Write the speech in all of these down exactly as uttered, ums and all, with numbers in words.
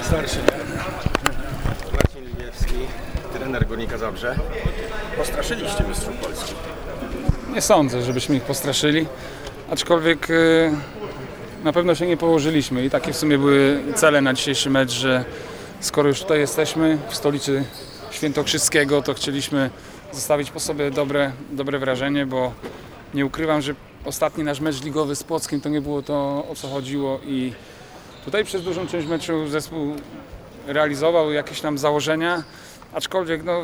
Starszy, nie? Marcin Liwiewski, trener Górnika Zabrze. Postraszyliście mistrzów Polski. Nie sądzę, żebyśmy ich postraszyli, aczkolwiek y, na pewno się nie położyliśmy i takie w sumie były cele na dzisiejszy mecz, że skoro już tutaj jesteśmy w stolicy świętokrzyskiego, to chcieliśmy zostawić po sobie dobre, dobre wrażenie, bo nie ukrywam, że ostatni nasz mecz ligowy z Płockiem to nie było to, o co chodziło i tutaj przez dużą część meczu zespół realizował jakieś tam założenia, aczkolwiek no,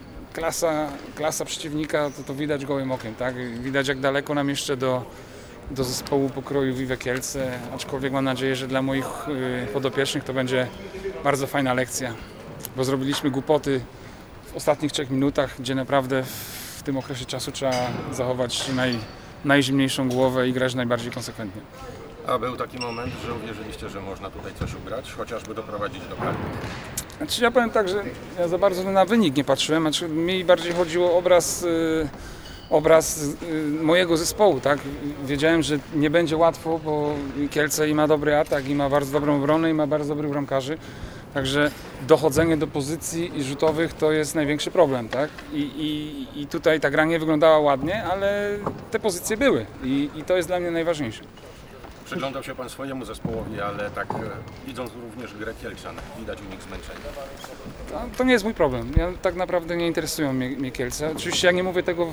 klasa, klasa przeciwnika to, to widać gołym okiem, tak? Widać jak daleko nam jeszcze do, do zespołu pokroju Vive Kielce, aczkolwiek mam nadzieję, że dla moich y, podopiecznych to będzie bardzo fajna lekcja, bo zrobiliśmy głupoty w ostatnich trzech minutach, gdzie naprawdę w, w tym okresie czasu trzeba zachować naj, najzimniejszą głowę i grać najbardziej konsekwentnie. A był taki moment, że uwierzyliście, że można tutaj coś ugrać, chociażby doprowadzić do bramki? Znaczy ja powiem tak, że ja za bardzo na wynik nie patrzyłem, znaczy mi bardziej chodziło o obraz, yy, obraz yy, mojego zespołu, tak? Wiedziałem, że nie będzie łatwo, bo Kielce i ma dobry atak, i ma bardzo dobrą obronę, i ma bardzo dobrych bramkarzy. Także dochodzenie do pozycji i rzutowych to jest największy problem, tak? I, i, i tutaj ta gra nie wyglądała ładnie, ale te pozycje były i, i to jest dla mnie najważniejsze. Przyglądał się Pan swojemu zespołowi, ale tak e, widząc również grę Kielczan, widać u nich zmęczenie. To, to nie jest mój problem. Ja tak naprawdę nie interesują mnie, mnie Kielce. Oczywiście ja nie mówię tego w,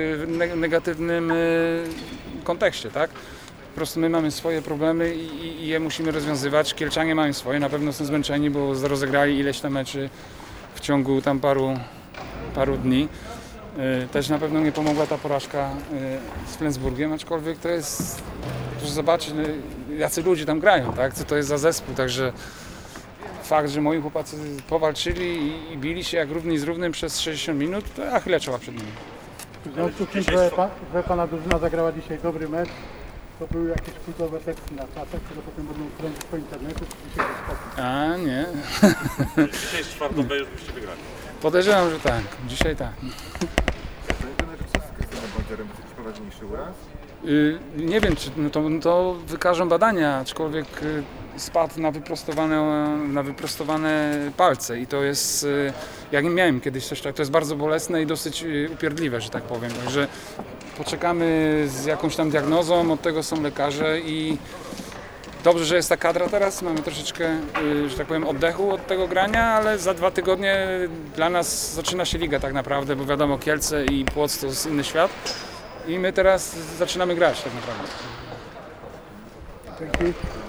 w negatywnym y, kontekście, tak? Po prostu my mamy swoje problemy i, i je musimy rozwiązywać. Kielczanie mają swoje, na pewno są zmęczeni, bo rozegrali ileś tam meczy w ciągu tam paru, paru dni. Y, też na pewno nie pomogła ta porażka y, z Flensburgiem, aczkolwiek to jest, proszę zobaczyć, y, jacy ludzie tam grają, tak? Co to jest za zespół, także fakt, że moi chłopacy powalczyli i, i bili się jak równi z równym przez sześćdziesiąt minut, to a chwilę trzeba przed nimi. W związku z tym, że, pa, że Pana drużyna zagrała dzisiaj dobry mecz, to były jakieś kultowe teksty na czasach, które potem będą kręcić po internecie, czy dzisiaj spokój. A nie. Dzisiaj jest czwartą B, już byście wygrali. Podejrzewam, że tak. Dzisiaj tak. Jakiś poważniejszy uraz? Yy, nie wiem, czy no to, no to wykażą badania, aczkolwiek yy, spadł na wyprostowane, na wyprostowane palce i to jest, yy, ja nie miałem kiedyś coś takiego, to jest bardzo bolesne i dosyć yy, upierdliwe, że tak powiem, także poczekamy z jakąś tam diagnozą, od tego są lekarze i dobrze, że jest ta kadra teraz, mamy troszeczkę, yy, że tak powiem, oddechu od tego grania, ale za dwa tygodnie dla nas zaczyna się liga tak naprawdę, bo wiadomo, Kielce i Płock to jest inny świat. I my teraz zaczynamy grać tak naprawdę. Dzięki.